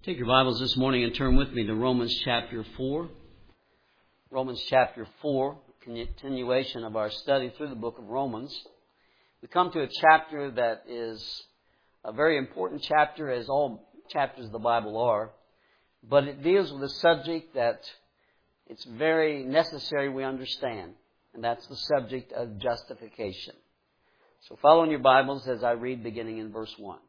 Take your Bibles this morning and turn with me to Romans chapter 4. Romans chapter 4, continuation of our study through the book of Romans. We come to a chapter that is a very important chapter, as all chapters of the Bible are, but it deals with a subject that it's very necessary we understand, and that's the subject of justification. So follow in your Bibles as I read beginning in verse 1.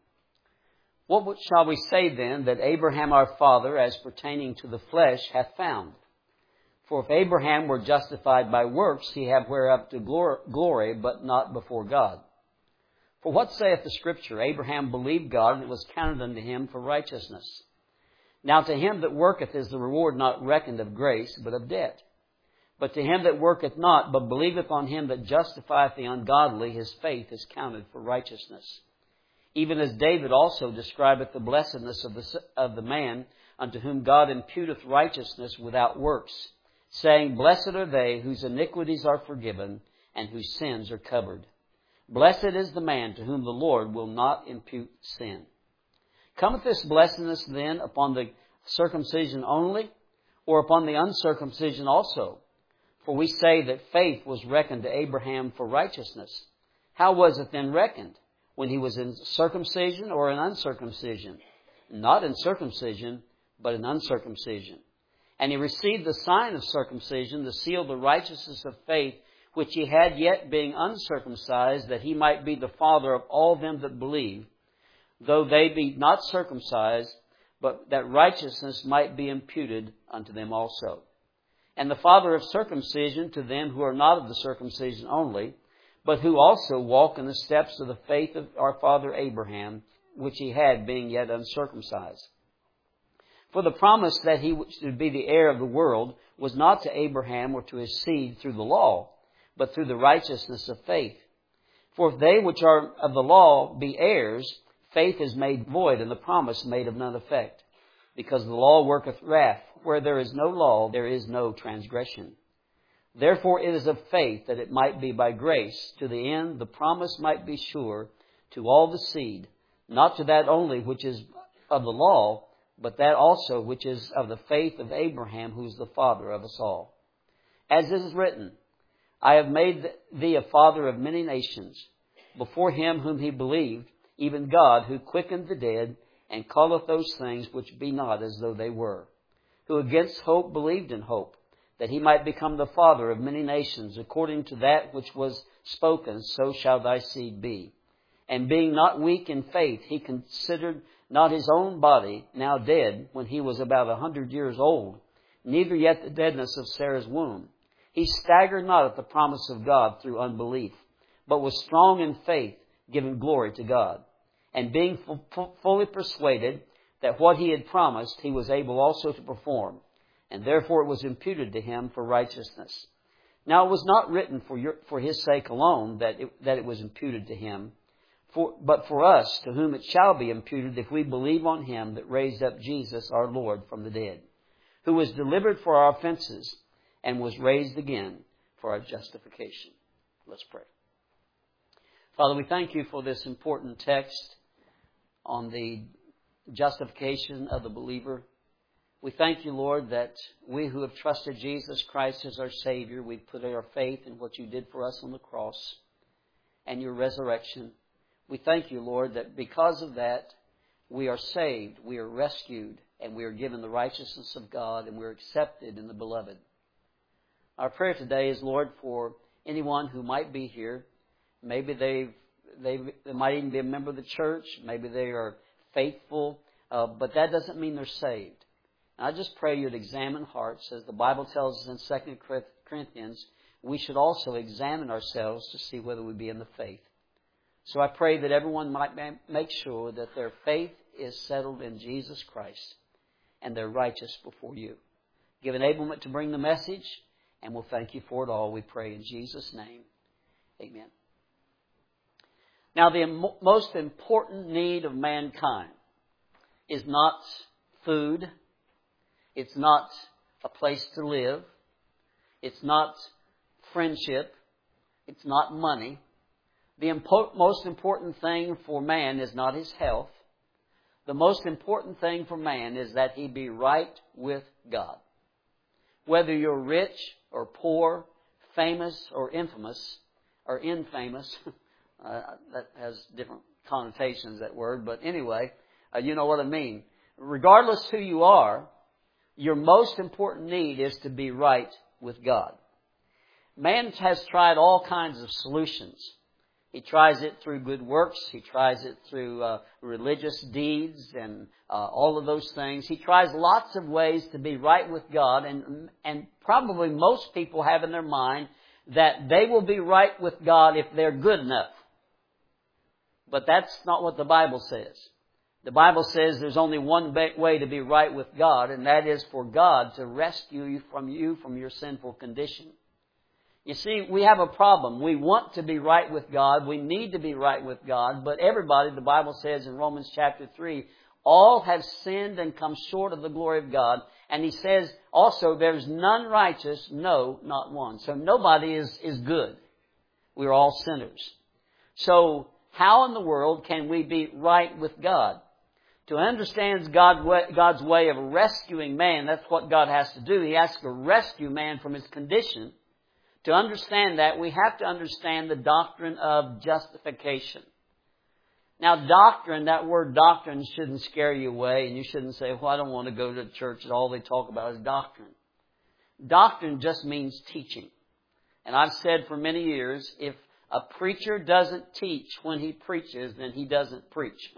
What shall we say then that Abraham our father, as pertaining to the flesh, hath found? For if Abraham were justified by works, he hath whereof to glory, but not before God. For what saith the Scripture? Abraham believed God, and it was counted unto him for righteousness. Now to him that worketh is the reward not reckoned of grace, but of debt. But to him that worketh not, but believeth on him that justifieth the ungodly, his faith is counted for righteousness. Even as David also describeth the blessedness of the man unto whom God imputeth righteousness without works, saying, Blessed are they whose iniquities are forgiven and whose sins are covered. Blessed is the man to whom the Lord will not impute sin. Cometh this blessedness then upon the circumcision only, or upon the uncircumcision also? For we say that faith was reckoned to Abraham for righteousness. How was it then reckoned? When he was in circumcision or in uncircumcision? Not in circumcision, but in uncircumcision. And he received the sign of circumcision, the seal of the righteousness of faith, which he had yet being uncircumcised, that he might be the father of all them that believe, though they be not circumcised, but that righteousness might be imputed unto them also. And the father of circumcision to them who are not of the circumcision only, but who also walk in the steps of the faith of our father Abraham, which he had being yet uncircumcised. For the promise that he should be the heir of the world was not to Abraham or to his seed through the law, but through the righteousness of faith. For if they which are of the law be heirs, faith is made void, and the promise made of none effect. Because the law worketh wrath. Where there is no law, there is no transgression. Therefore it is of faith, that it might be by grace, to the end the promise might be sure to all the seed, not to that only which is of the law, but that also which is of the faith of Abraham, who is the father of us all. As it is written, I have made thee a father of many nations, before him whom he believed, even God, who quickened the dead, and calleth those things which be not as though they were, who against hope believed in hope, that he might become the father of many nations, according to that which was spoken, so shall thy seed be. And being not weak in faith, he considered not his own body, now dead, when he was about 100 years old, neither yet the deadness of Sarah's womb. He staggered not at the promise of God through unbelief, but was strong in faith, giving glory to God. And being fully persuaded that what he had promised, he was able also to perform. And therefore it was imputed to him for righteousness. Now it was not written for his sake alone that it was imputed to him, but for us, to whom it shall be imputed if we believe on him that raised up Jesus our Lord from the dead, who was delivered for our offenses and was raised again for our justification. Let's pray. Father, we thank you for this important text on the justification of the believer. We thank you, Lord, that we who have trusted Jesus Christ as our Savior, we put our faith in what you did for us on the cross and your resurrection. We thank you, Lord, that because of that, we are saved, we are rescued, and we are given the righteousness of God, and we are accepted in the Beloved. Our prayer today is, Lord, for anyone who might be here. Maybe they might even be a member of the church. Maybe they are faithful, but that doesn't mean they're saved. I just pray you'd examine hearts. As the Bible tells us in 2 Corinthians, we should also examine ourselves to see whether we be in the faith. So I pray that everyone might make sure that their faith is settled in Jesus Christ and they're righteous before you. Give enablement to bring the message, and we'll thank you for it all. We pray in Jesus' name. Amen. Now, the most important need of mankind is not food. It's not a place to live. It's not friendship. It's not money. The most important thing for man is not his health. the most important thing for man is that he be right with God. Whether you're rich or poor, famous or infamous, or infamous, that has different connotations, that word, but anyway, you know what I mean. Regardless who you are, your most important need is to be right with God. Man has tried all kinds of solutions. He tries it through good works. He tries it through religious deeds and all of those things. He tries lots of ways to be right with God, and probably most people have in their mind that they will be right with God if they're good enough. But that's not what the Bible says. The Bible says there's only one way to be right with God, and that is for God to rescue you from your sinful condition. You see, we have a problem. We want to be right with God. We need to be right with God. But everybody, the Bible says in Romans chapter 3, all have sinned and come short of the glory of God. And He says also, there's none righteous, no, not one. So nobody is good. We're all sinners. So how in the world can we be right with God? To understand God's way of rescuing man, that's what God has to do. He has to rescue man from his condition. To understand that, we have to understand the doctrine of justification. Now, doctrine, that word doctrine shouldn't scare you away, and you shouldn't say, well, I don't want to go to church and all they talk about is doctrine. Doctrine just means teaching. And I've said for many years, if a preacher doesn't teach when he preaches, then he doesn't preach.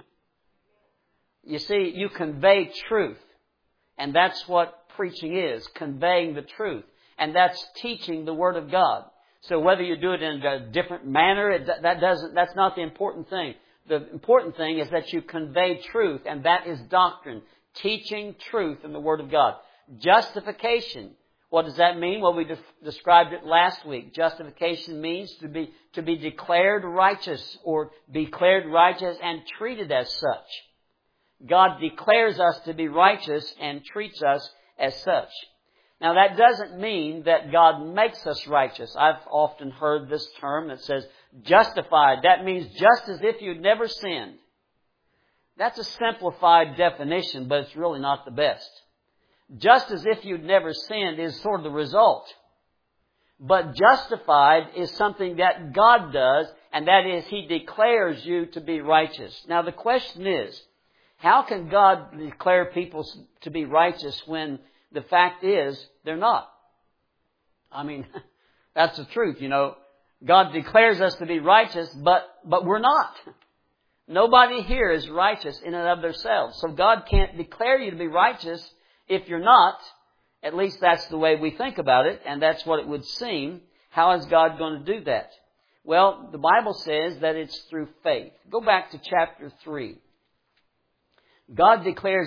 You see, you convey truth, and that's what preaching is, conveying the truth. And that's teaching the Word of God. So whether you do it in a different manner, that's not the important thing. The important thing is that you convey truth, and that is doctrine. Teaching truth in the Word of God. Justification. What does that mean? Well, we described it last week. Justification means to be declared righteous, or declared righteous and treated as such. God declares us to be righteous and treats us as such. Now, that doesn't mean that God makes us righteous. I've often heard this term that says justified. That means just as if you'd never sinned. That's a simplified definition, but it's really not the best. Just as if you'd never sinned is sort of the result. But justified is something that God does, and that is He declares you to be righteous. Now, the question is, how can God declare people to be righteous when the fact is, they're not? I mean, that's the truth, you know. God declares us to be righteous, but we're not. Nobody here is righteous in and of themselves. So God can't declare you to be righteous if you're not. At least that's the way we think about it, and that's what it would seem. How is God going to do that? Well, the Bible says that it's through faith. Go back to chapter 3. God declares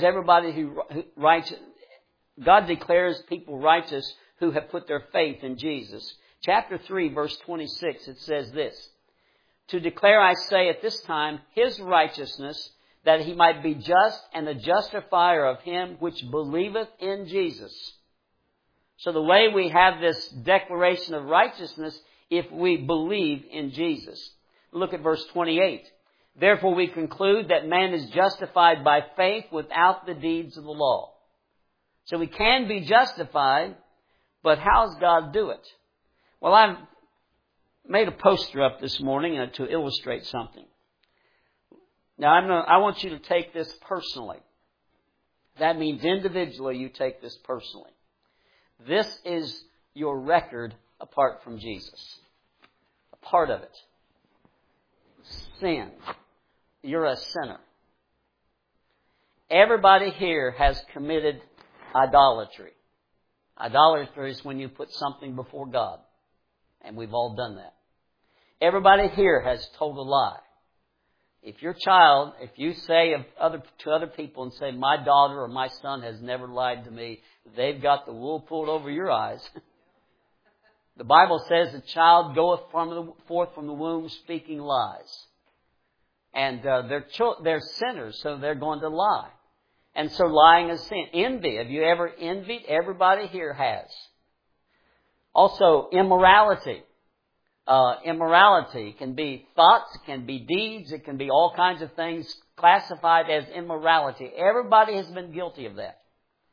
God declares people righteous who have put their faith in Jesus. Chapter 3, verse 26, it says this: To declare, I say, at this time, His righteousness, that He might be just and the justifier of him which believeth in Jesus. So the way we have this declaration of righteousness, if we believe in Jesus. Look at verse 28. Therefore we conclude that man is justified by faith without the deeds of the law. So we can be justified, but how does God do it? Well, I've made a poster up this morning to illustrate something. Now, I want you to take this personally. That means individually you take this personally. This is your record apart from Jesus. A part of it. Sin. You're a sinner. Everybody here has committed idolatry. Idolatry is when you put something before God. And we've all done that. Everybody here has told a lie. If your child, if you say to other people and say, my daughter or my son has never lied to me, they've got the wool pulled over your eyes. The Bible says the child goeth forth from the womb speaking lies. And they're sinners, so they're going to lie. And so lying is sin. Envy. Have you ever envied? Everybody here has. Also, immorality. Immorality can be thoughts, it can be deeds, it can be all kinds of things classified as immorality. Everybody has been guilty of that.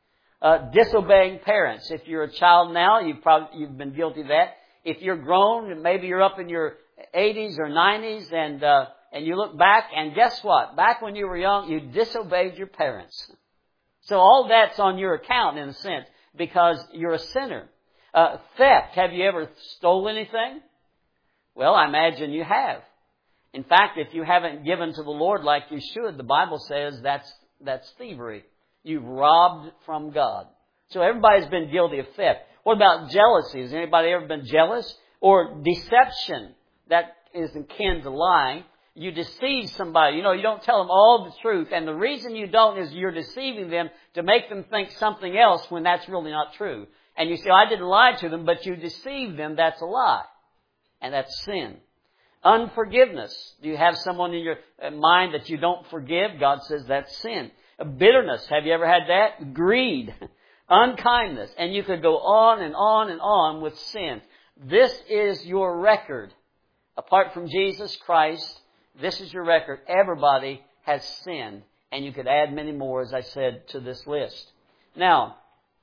Disobeying parents. If you're a child now, you've been guilty of that. If you're grown, maybe you're up in your 80s or 90s, and you look back, and guess what? Back when you were young, you disobeyed your parents. So all that's on your account in a sense, because you're a sinner. Theft. Have you ever stole anything? Well, I imagine you have. In fact, if you haven't given to the Lord like you should, the Bible says that's thievery. You've robbed from God. So everybody's been guilty of theft. What about jealousy? Has anybody ever been jealous? Or deception. That is akin to lying. You deceive somebody. You don't tell them all the truth. And the reason you don't is you're deceiving them to make them think something else when that's really not true. And you say, I didn't lie to them, but you deceived them. That's a lie. And that's sin. Unforgiveness. Do you have someone in your mind that you don't forgive? God says that's sin. Bitterness. Have you ever had that? Greed. Unkindness. And you could go on and on and on with sin. This is your record. Apart from Jesus Christ, this is your record. Everybody has sinned. And you could add many more, as I said, to this list. Now,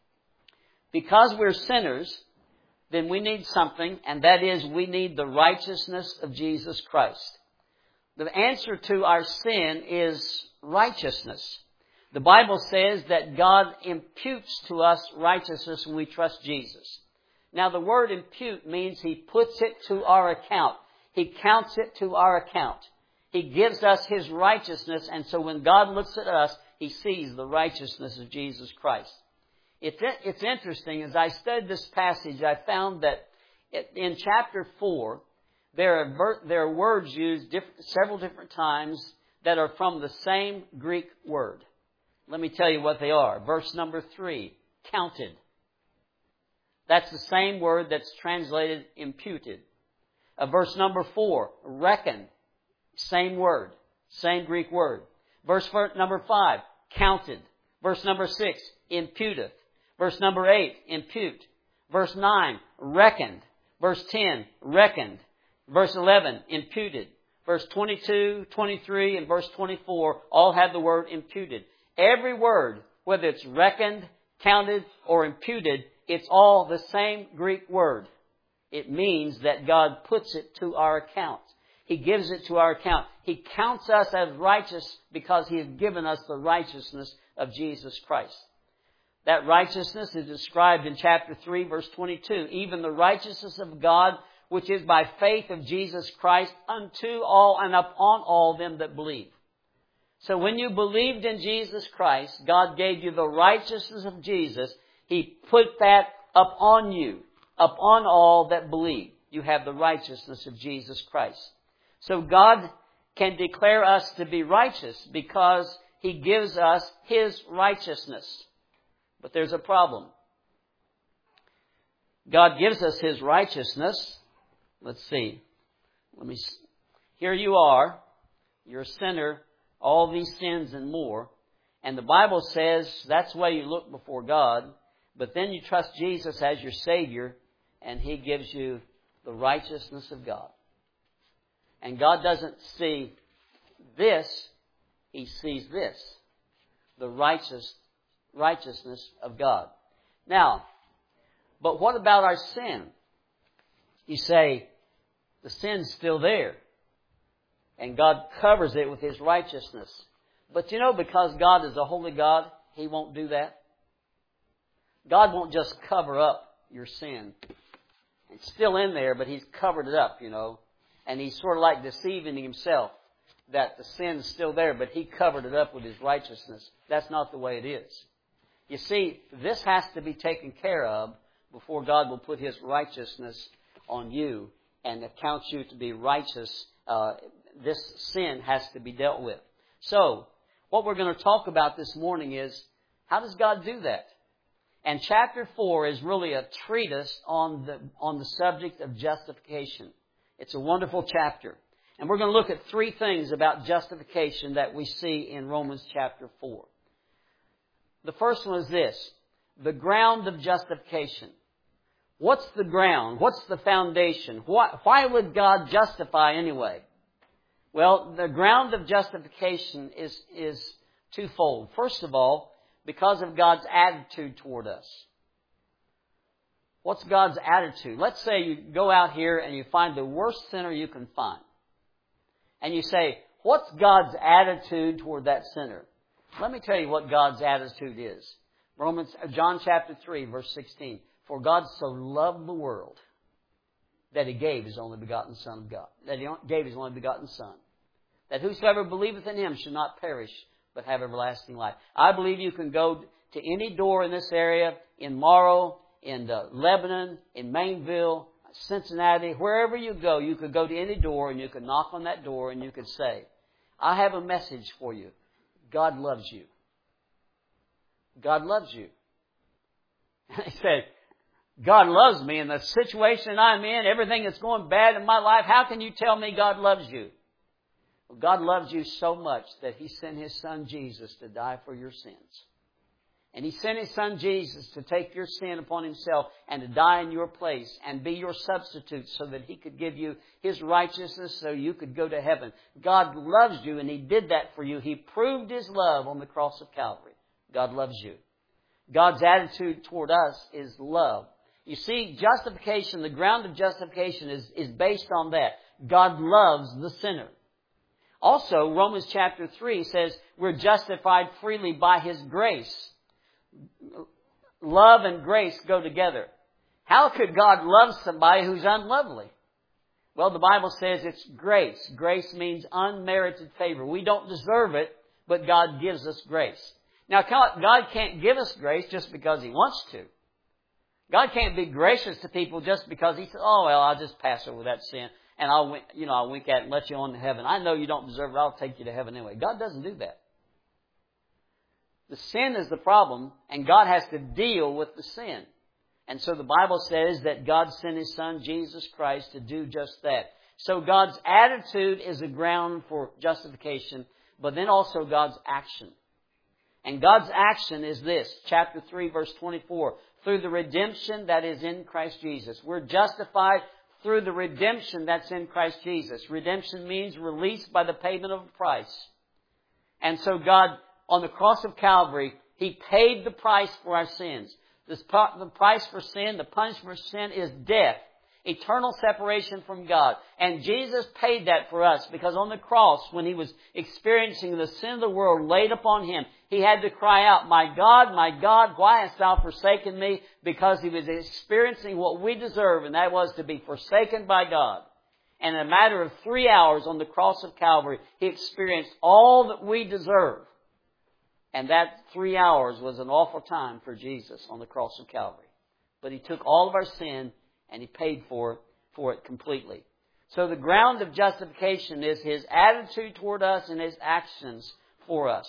because we're sinners, then we need something, and that is we need the righteousness of Jesus Christ. The answer to our sin is righteousness. The Bible says that God imputes to us righteousness when we trust Jesus. Now, the word impute means He puts it to our account. He counts it to our account. He gives us His righteousness, and so when God looks at us, He sees the righteousness of Jesus Christ. It's interesting, as I studied this passage, I found that in chapter 4, there are words used several different times that are from the same Greek word. Let me tell you what they are. Verse number 3, counted. That's the same word that's translated imputed. Verse number 4, reckon. Same word, same Greek word. Verse number 5, counted. Verse number 6, imputeth. Verse number 8, impute. Verse 9, reckoned. Verse 10, reckoned. Verse 11, imputed. Verse 22, 23, and verse 24 all have the word imputed. Every word, whether it's reckoned, counted, or imputed, it's all the same Greek word. It means that God puts it to our account. He gives it to our account. He counts us as righteous because He has given us the righteousness of Jesus Christ. That righteousness is described in chapter 3, verse 22. Even the righteousness of God, which is by faith of Jesus Christ, unto all and upon all them that believe. So when you believed in Jesus Christ, God gave you the righteousness of Jesus. He put that upon you, upon all that believe. You have the righteousness of Jesus Christ. So God can declare us to be righteous because He gives us His righteousness. But there's a problem. God gives us His righteousness. Let's see. Here you are. You're a sinner. All these sins and more. And the Bible says that's the way you look before God. But then you trust Jesus as your Savior, and He gives you the righteousness of God. And God doesn't see this. He sees this. The righteousness of God. Now, but what about our sin? You say, the sin's still there. And God covers it with His righteousness. But because God is a holy God, He won't do that. God won't just cover up your sin. It's still in there, but He's covered it up, And He's sort of like deceiving Himself that the sin's still there, but He covered it up with His righteousness. That's not the way it is. You see, this has to be taken care of before God will put His righteousness on you and account you to be righteous. This sin has to be dealt with. So, what we're going to talk about this morning is, how does God do that? And chapter 4 is really a treatise on the subject of justification. It's a wonderful chapter. And we're going to look at 3 things about justification that we see in Romans chapter 4. The first one is this: the ground of justification. What's the ground? What's the foundation? Why would God justify anyway? Well, the ground of justification is twofold. First of all, because of God's attitude toward us. What's God's attitude? Let's say you go out here and you find the worst sinner you can find. And you say, what's God's attitude toward that sinner? Let me tell you what God's attitude is. John chapter 3, verse 16. For God so loved the world that He gave His only begotten Son of God. That He gave His only begotten Son. That whosoever believeth in Him should not perish, but have everlasting life. I believe you can go to any door in this area, in Morrow, in Lebanon, in Mainville, Cincinnati, wherever you go, you could go to any door and you could knock on that door and you could say, I have a message for you. God loves you. God loves you. And they said, God loves me in the situation I'm in, everything that's going bad in my life. How can you tell me God loves you? Well, God loves you so much that He sent His Son Jesus to die for your sins. And He sent His Son Jesus to take your sin upon Himself and to die in your place and be your substitute so that He could give you His righteousness so you could go to heaven. God loves you and He did that for you. He proved His love on the cross of Calvary. God loves you. God's attitude toward us is love. You see, justification, the ground of justification is based on that. God loves the sinner. Also, Romans chapter 3 says we're justified freely by His grace. Love and grace go together. How could God love somebody who's unlovely? Well, the Bible says it's grace. Grace means unmerited favor. We don't deserve it, but God gives us grace. Now, God can't give us grace just because He wants to. God can't be gracious to people just because He says, oh, well, I'll just pass over that sin and I'll wink at it and let you on to heaven. I know you don't deserve it. I'll take you to heaven anyway. God doesn't do that. The sin is the problem, and God has to deal with the sin. And so the Bible says that God sent His Son, Jesus Christ, to do just that. So God's attitude is a ground for justification, but then also God's action. And God's action is this, chapter 3, verse 24. Through the redemption that is in Christ Jesus. We're justified through the redemption that's in Christ Jesus. Redemption means released by the payment of a price. And so God, on the cross of Calvary, He paid the price for our sins. The price for sin, the punishment for sin is death. Eternal separation from God. And Jesus paid that for us because on the cross, when He was experiencing the sin of the world laid upon Him, He had to cry out, my God, why hast Thou forsaken me? Because He was experiencing what we deserve, and that was to be forsaken by God. And in a matter of 3 hours on the cross of Calvary, He experienced all that we deserve. And that 3 hours was an awful time for Jesus on the cross of Calvary. But He took all of our sin and He paid for it completely. So the ground of justification is His attitude toward us and His actions for us.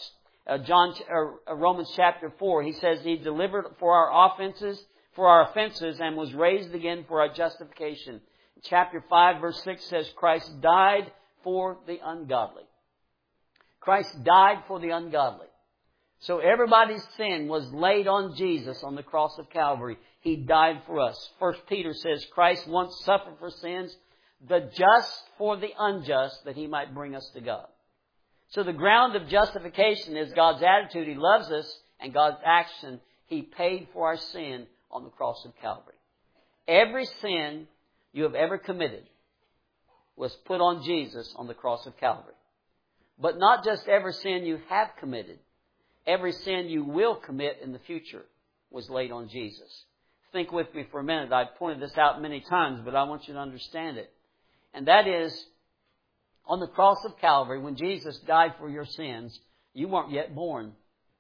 Romans chapter 4, He says He delivered for our offenses and was raised again for our justification. Chapter 5 verse 6 says Christ died for the ungodly. Christ died for the ungodly. So everybody's sin was laid on Jesus on the cross of Calvary. He died for us. 1 Peter says Christ once suffered for sins, the just for the unjust, that He might bring us to God. So the ground of justification is God's attitude. He loves us, and God's action. He paid for our sin on the cross of Calvary. Every sin you have ever committed was put on Jesus on the cross of Calvary. But not just every sin you have committed. Every sin you will commit in the future was laid on Jesus. Think with me for a minute. I've pointed this out many times, but I want you to understand it. And that is, on the cross of Calvary, when Jesus died for your sins, you weren't yet born.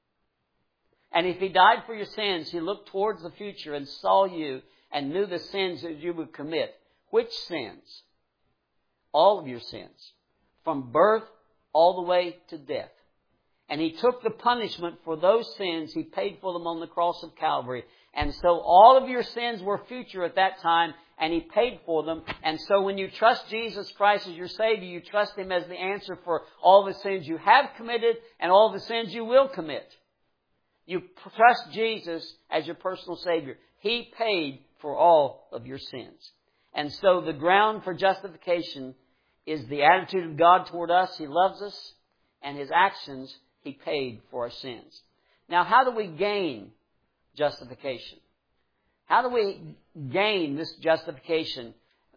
And if He died for your sins, He looked towards the future and saw you and knew the sins that you would commit. Which sins? All of your sins. From birth all the way to death. And He took the punishment for those sins. He paid for them on the cross of Calvary. And so all of your sins were future at that time, and He paid for them. And so when you trust Jesus Christ as your Savior, you trust Him as the answer for all the sins you have committed and all the sins you will commit. You trust Jesus as your personal Savior. He paid for all of your sins. And so the ground for justification is the attitude of God toward us. He loves us, and His actions, He paid for our sins. Now, how do we gain justification? How do we gain this justification?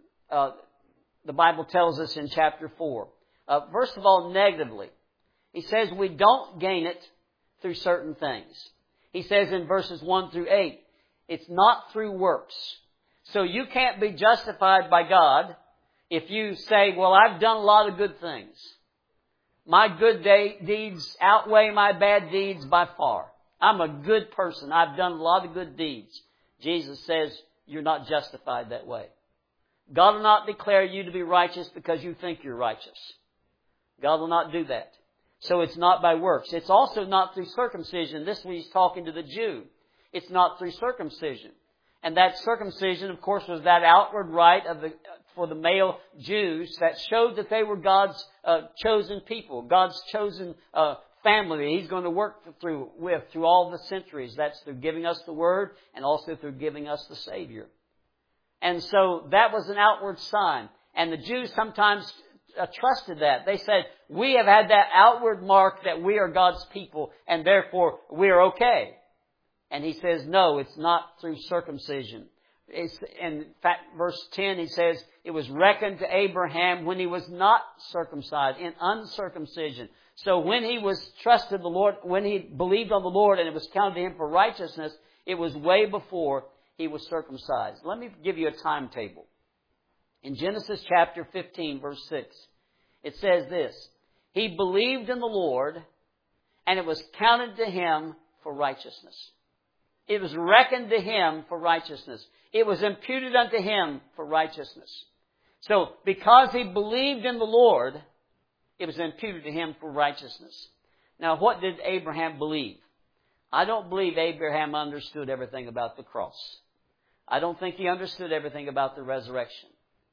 The Bible tells us in chapter 4. First of all, negatively. He says we don't gain it through certain things. He says in verses 1 through 8, it's not through works. So you can't be justified by God if you say, well, I've done a lot of good things. My good deeds outweigh my bad deeds by far. I'm a good person. I've done a lot of good deeds. Jesus says you're not justified that way. God will not declare you to be righteous because you think you're righteous. God will not do that. So it's not by works. It's also not through circumcision. This week he's talking to the Jew. It's not through circumcision. And that circumcision, of course, was that outward rite for the male Jews that showed that they were God's chosen people, God's chosen family He's going to work through all the centuries. That's through giving us the Word and also through giving us the Savior. And so that was an outward sign. And the Jews sometimes trusted that. They said, we have had that outward mark that we are God's people and therefore we are okay. And He says, no, it's not through circumcision. In fact, verse 10, He says, it was reckoned to Abraham when he was not circumcised, in uncircumcision. So when he was trusted the Lord, when he believed on the Lord and it was counted to him for righteousness, it was way before he was circumcised. Let me give you a timetable. In Genesis chapter 15, verse 6, it says this, he believed in the Lord and it was counted to him for righteousness. It was reckoned to him for righteousness. It was imputed unto him for righteousness. So, because he believed in the Lord, it was imputed to him for righteousness. Now, what did Abraham believe? I don't believe Abraham understood everything about the cross. I don't think he understood everything about the resurrection.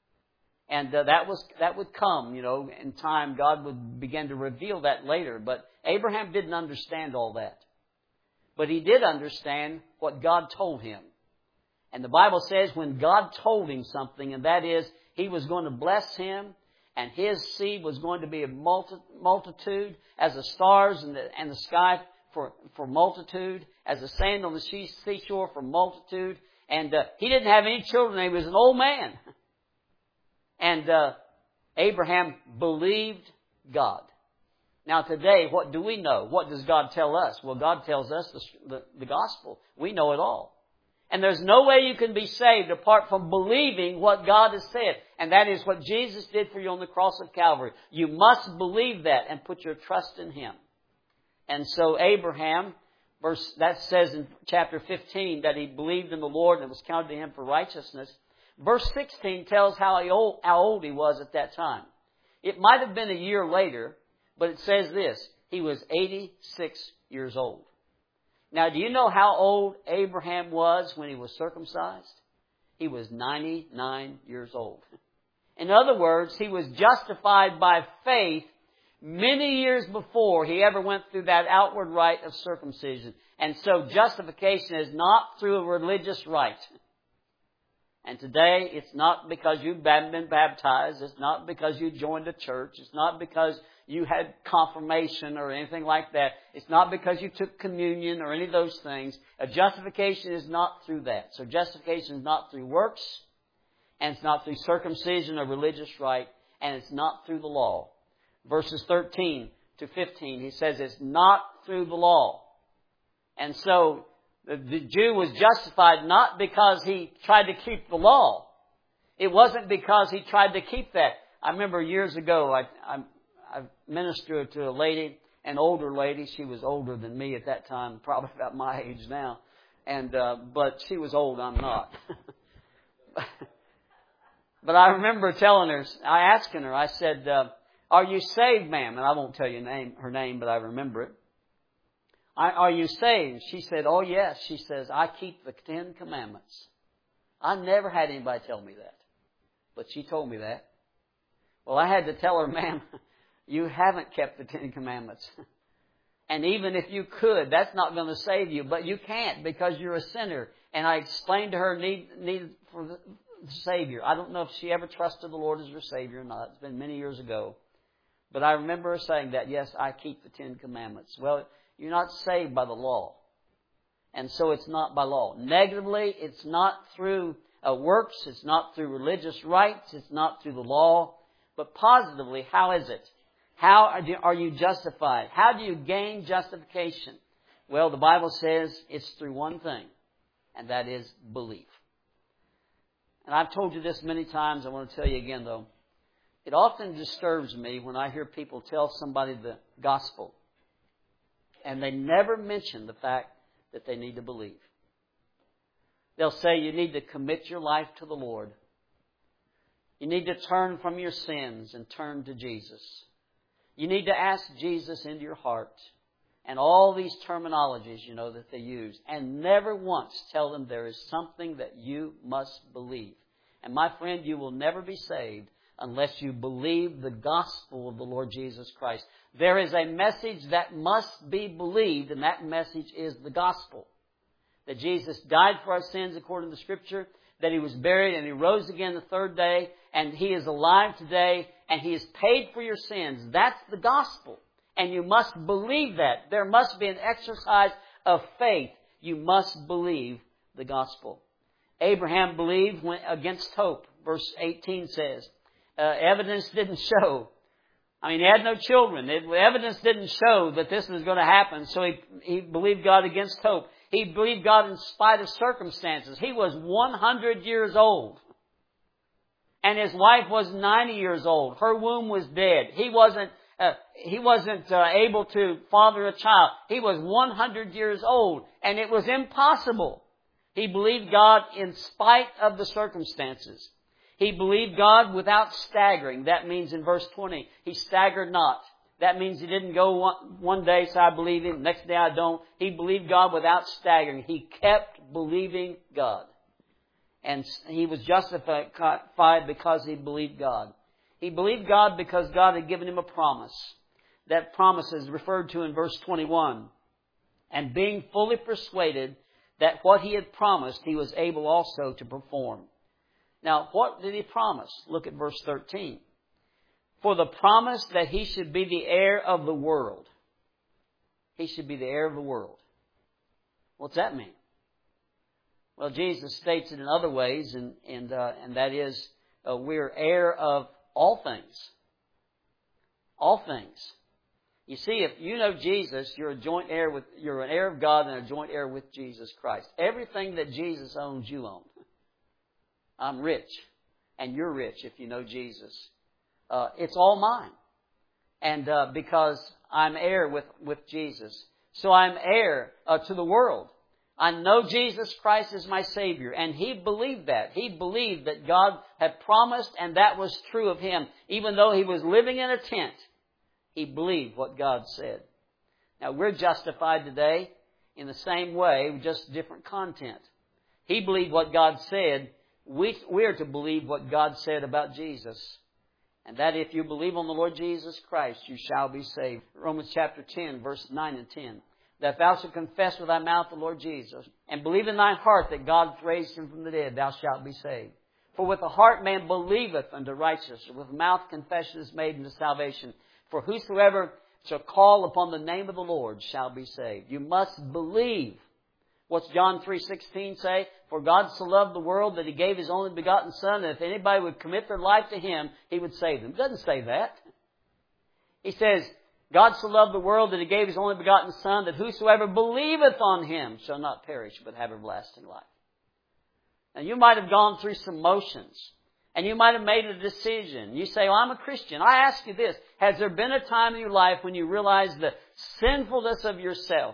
And that would come, in time. God would begin to reveal that later. But Abraham didn't understand all that. But he did understand what God told him. And the Bible says when God told him something, and that is He was going to bless him, and his seed was going to be a multitude, as the stars and the sky for multitude, as the sand on the seashore for multitude. And he didn't have any children. He was an old man. And Abraham believed God. Now today, what do we know? What does God tell us? Well, God tells us the gospel. We know it all. And there's no way you can be saved apart from believing what God has said. And that is what Jesus did for you on the cross of Calvary. You must believe that and put your trust in Him. And so Abraham, that says in chapter 15 that he believed in the Lord and it was counted to him for righteousness. Verse 16 tells how old he was at that time. It might have been a year later, but it says this, he was 86 years old. Now, do you know how old Abraham was when he was circumcised? He was 99 years old. In other words, he was justified by faith many years before he ever went through that outward rite of circumcision. And so justification is not through a religious rite. And today, it's not because you've been baptized. It's not because you joined a church. It's not because you had confirmation or anything like that. It's not because you took communion or any of those things. A justification is not through that. So justification is not through works, and it's not through circumcision or religious rite, and it's not through the law. Verses 13 to 15, he says it's not through the law. And so the Jew was justified not because he tried to keep the law. It wasn't because he tried to keep that. I remember years ago, I ministered to a lady, an older lady. She was older than me at that time, probably about my age now. But she was old, I'm not. But I remember asking her, I said, are you saved, ma'am? And I won't tell you her name, but I remember it. Are you saved? She said, oh yes. She says, I keep the 10 Commandments. I never had anybody tell me that. But she told me that. Well, I had to tell her, ma'am, you haven't kept the 10 Commandments. And even if you could, that's not going to save you. But you can't because you're a sinner. And I explained to her need for the Savior. I don't know if she ever trusted the Lord as her Savior or not. It's been many years ago. But I remember her saying that, yes, I keep the 10 Commandments. Well, you're not saved by the law. And so it's not by law. Negatively, it's not through works. It's not through religious rites. It's not through the law. But positively, how is it? How are you justified? How do you gain justification? Well, the Bible says it's through one thing, and that is belief. And I've told you this many times. I want to tell you again, though. It often disturbs me when I hear people tell somebody the gospel, and they never mention the fact that they need to believe. They'll say you need to commit your life to the Lord. You need to turn from your sins and turn to Jesus. You need to ask Jesus into your heart. And all these terminologies, that they use. And never once tell them there is something that you must believe. And my friend, you will never be saved unless you believe the gospel of the Lord Jesus Christ. There is a message that must be believed, and that message is the gospel. That Jesus died for our sins according to Scripture, that He was buried and He rose again the third day, and He is alive today, and He has paid for your sins. That's the gospel. And you must believe that. There must be an exercise of faith. You must believe the gospel. Abraham believed against hope. Verse 18 says, evidence didn't show. He had no children. Evidence didn't show that this was going to happen. So he believed God against hope. He believed God in spite of circumstances. He was 100 years old. And his wife was 90 years old. Her womb was dead. He wasn't able to father a child. He was 100 years old, and it was impossible. He believed God in spite of the circumstances. He believed God without staggering. That means in verse 20, he staggered not. That means he didn't go one day, say, I believe Him, next day I don't. He believed God without staggering. He kept believing God. And he was justified because he believed God. He believed God because God had given him a promise. That promise is referred to in verse 21. And being fully persuaded that what He had promised, He was able also to perform. Now, what did He promise? Look at verse 13. For the promise that He should be the heir of the world. He should be the heir of the world. What's that mean? Well, Jesus states it in other ways, and that is, we're heir of all things. All things. You see, if you know Jesus, you're an heir of God and a joint heir with Jesus Christ. Everything that Jesus owns, you own. I'm rich, and you're rich if you know Jesus. It's all mine. And because I'm heir with Jesus. So I'm heir to the world. I know Jesus Christ is my Savior. And he believed that. He believed that God had promised, and that was true of him. Even though he was living in a tent, he believed what God said. Now, we're justified today in the same way, with just different content. He believed what God said. We're to believe what God said about Jesus. And that if you believe on the Lord Jesus Christ, you shall be saved. Romans chapter 10, verse 9 and 10. That thou shalt confess with thy mouth the Lord Jesus, and believe in thine heart that God raised him from the dead, thou shalt be saved. For with the heart man believeth unto righteousness, and with the mouth confession is made unto salvation. For whosoever shall call upon the name of the Lord shall be saved. You must believe. What's John 3:16 say? For God so loved the world that He gave His only begotten Son, that if anybody would commit their life to Him, He would save them. It doesn't say that. He says, God so loved the world that He gave His only begotten Son, that whosoever believeth on Him shall not perish, but have everlasting life. Now, you might have gone through some motions, and you might have made a decision. You say, well, I'm a Christian. I ask you this. Has there been a time in your life when you realized the sinfulness of yourself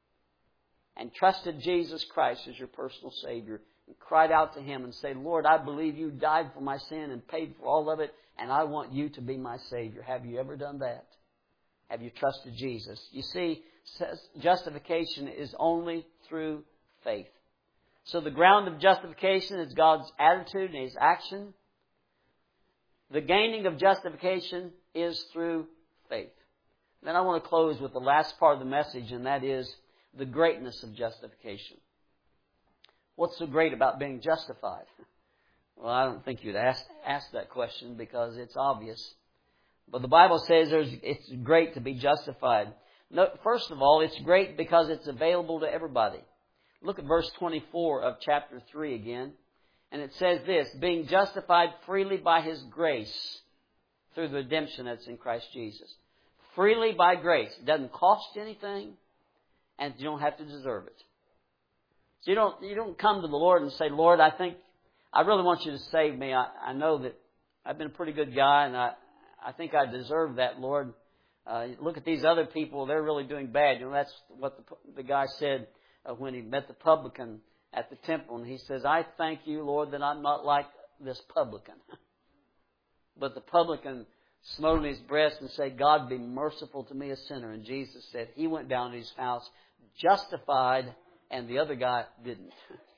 and trusted Jesus Christ as your personal Savior and cried out to Him and said, Lord, I believe You died for my sin and paid for all of it, and I want You to be my Savior? Have you ever done that? Have you trusted Jesus? You see, justification is only through faith. So the ground of justification is God's attitude and His action. The gaining of justification is through faith. Then I want to close with the last part of the message, and that is the greatness of justification. What's so great about being justified? Well, I don't think you'd ask that question because it's obvious. But the Bible says it's great to be justified. No, first of all, it's great because it's available to everybody. Look at verse 24 of chapter 3 again. And it says this, being justified freely by His grace through the redemption that's in Christ Jesus. Freely by grace. It doesn't cost you anything, and you don't have to deserve it. So you don't come to the Lord and say, Lord, I really want you to save me. I know that I've been a pretty good guy, and I think I deserve that, Lord. Look at these other people. They're really doing bad. That's what the guy said when he met the publican at the temple. And he says, I thank you, Lord, that I'm not like this publican. But the publican smote on his breast and said, God, be merciful to me, a sinner. And Jesus said he went down to his house justified, and the other guy didn't.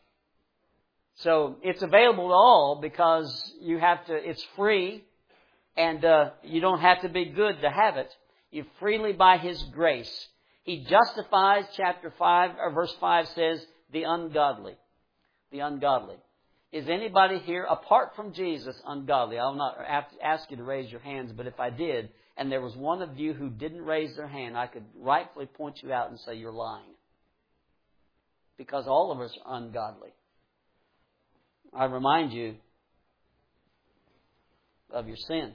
So it's available to all because it's free, and you don't have to be good to have it. You freely by His grace. He justifies, chapter 5, or verse 5 says, the ungodly. The ungodly. Is anybody here, apart from Jesus, ungodly? I'll not ask you to raise your hands, but if I did, and there was one of you who didn't raise their hand, I could rightfully point you out and say you're lying. Because all of us are ungodly. I remind you of your sin.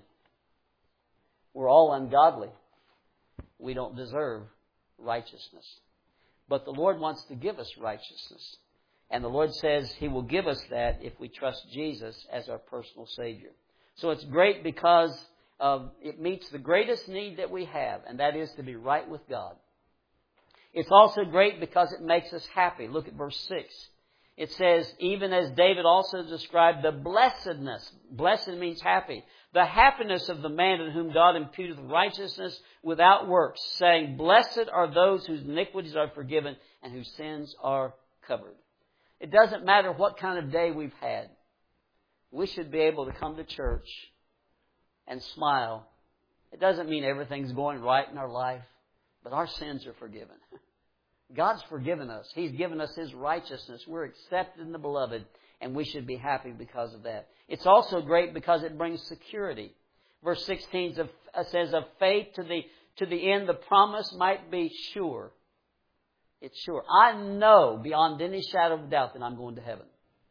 We're all ungodly. We don't deserve righteousness. But the Lord wants to give us righteousness. And the Lord says He will give us that if we trust Jesus as our personal Savior. So it's great because it meets the greatest need that we have, and that is to be right with God. It's also great because it makes us happy. Look at verse 6. It says, even as David also described the blessedness. Blessed means happy. The happiness of the man in whom God imputeth righteousness without works, saying, blessed are those whose iniquities are forgiven and whose sins are covered. It doesn't matter what kind of day we've had. We should be able to come to church and smile. It doesn't mean everything's going right in our life, but our sins are forgiven. God's forgiven us. He's given us His righteousness. We're accepted in the Beloved, and we should be happy because of that. It's also great because it brings security. Verse 16 says, of faith to the end the promise might be sure. It's sure. I know beyond any shadow of doubt that I'm going to heaven.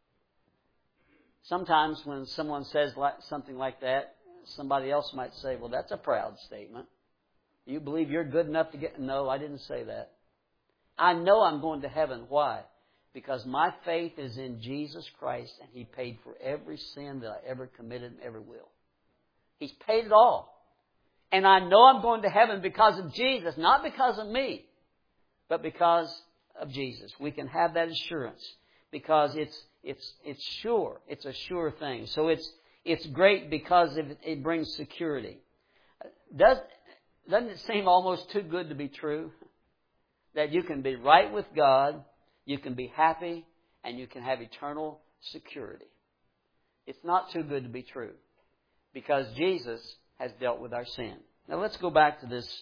Sometimes when someone says something like that, somebody else might say, well, that's a proud statement. You believe you're good enough to get... No, I didn't say that. I know I'm going to heaven. Why? Because my faith is in Jesus Christ, and He paid for every sin that I ever committed and ever will. He's paid it all. And I know I'm going to heaven because of Jesus, not because of me, but because of Jesus. We can have that assurance because it's sure. It's a sure thing. So it's great because it brings security. Doesn't it seem almost too good to be true? That you can be right with God, you can be happy, and you can have eternal security. It's not too good to be true because Jesus has dealt with our sin. Now let's go back to this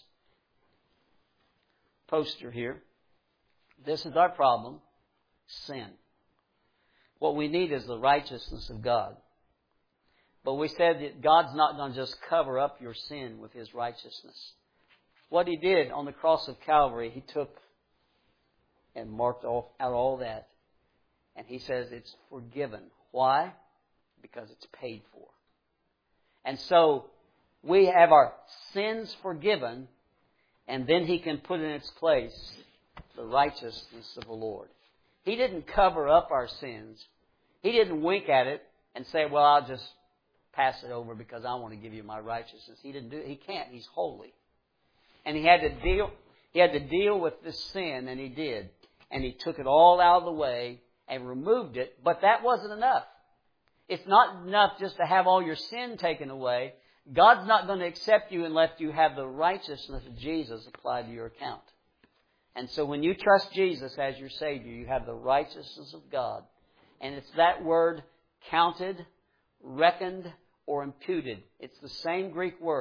poster here. This is our problem, sin. What we need is the righteousness of God. But we said that God's not going to just cover up your sin with His righteousness. What He did on the cross of Calvary, He took and marked out all that. And He says it's forgiven. Why? Because it's paid for. And so we have our sins forgiven, and then He can put in its place the righteousness of the Lord. He didn't cover up our sins. He didn't wink at it and say, well, I'll just pass it over because I want to give you my righteousness. He didn't do it. He can't. He's holy. And He had to deal with this sin, and He did. And He took it all out of the way and removed it. But that wasn't enough. It's not enough just to have all your sin taken away. God's not going to accept you unless you have the righteousness of Jesus applied to your account. And so when you trust Jesus as your Savior, you have the righteousness of God. And it's that word, counted, reckoned, or imputed. It's the same Greek word.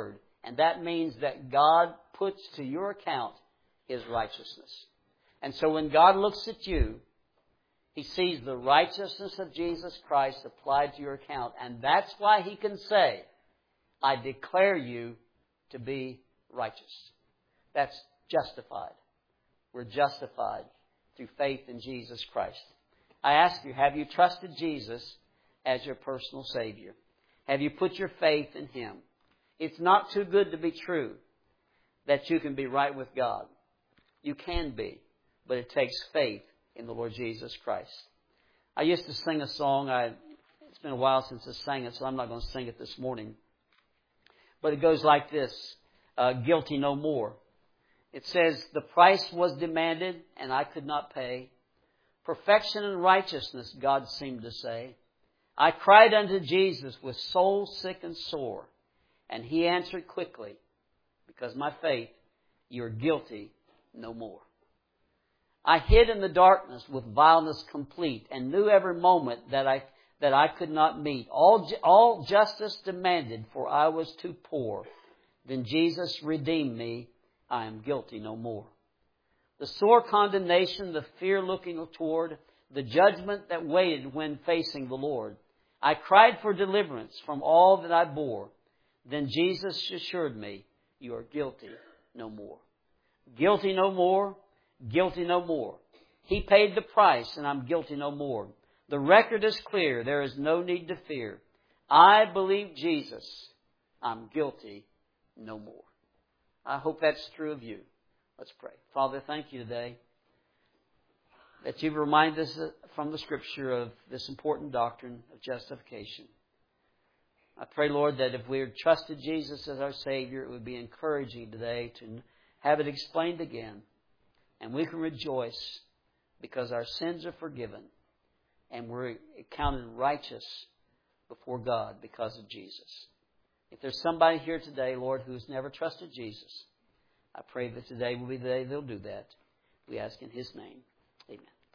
And that means that God puts to your account His righteousness. And so when God looks at you, He sees the righteousness of Jesus Christ applied to your account. And that's why He can say, I declare you to be righteous. That's justified. We're justified through faith in Jesus Christ. I ask you, have you trusted Jesus as your personal Savior? Have you put your faith in Him? It's not too good to be true that you can be right with God. You can be, but it takes faith in the Lord Jesus Christ. I used to sing a song. It's been a while since I sang it, so I'm not going to sing it this morning. But it goes like this, guilty no more. It says, the price was demanded and I could not pay. Perfection and righteousness, God seemed to say. I cried unto Jesus with soul sick and sore. And He answered quickly, because my faith, you're guilty no more. I hid in the darkness with vileness complete and knew every moment that I could not meet. All justice demanded, for I was too poor. Then Jesus redeemed me. I am guilty no more. The sore condemnation, the fear looking toward, the judgment that waited when facing the Lord. I cried for deliverance from all that I bore. Then Jesus assured me, you are guilty no more. Guilty no more. Guilty no more. He paid the price and I'm guilty no more. The record is clear. There is no need to fear. I believe Jesus. I'm guilty no more. I hope that's true of you. Let's pray. Father, thank you today that you've reminded us from the Scripture of this important doctrine of justification. I pray, Lord, that if we had trusted Jesus as our Savior, it would be encouraging today to have it explained again. And we can rejoice because our sins are forgiven and we're counted righteous before God because of Jesus. If there's somebody here today, Lord, who's never trusted Jesus, I pray that today will be the day they'll do that. We ask in His name. Amen.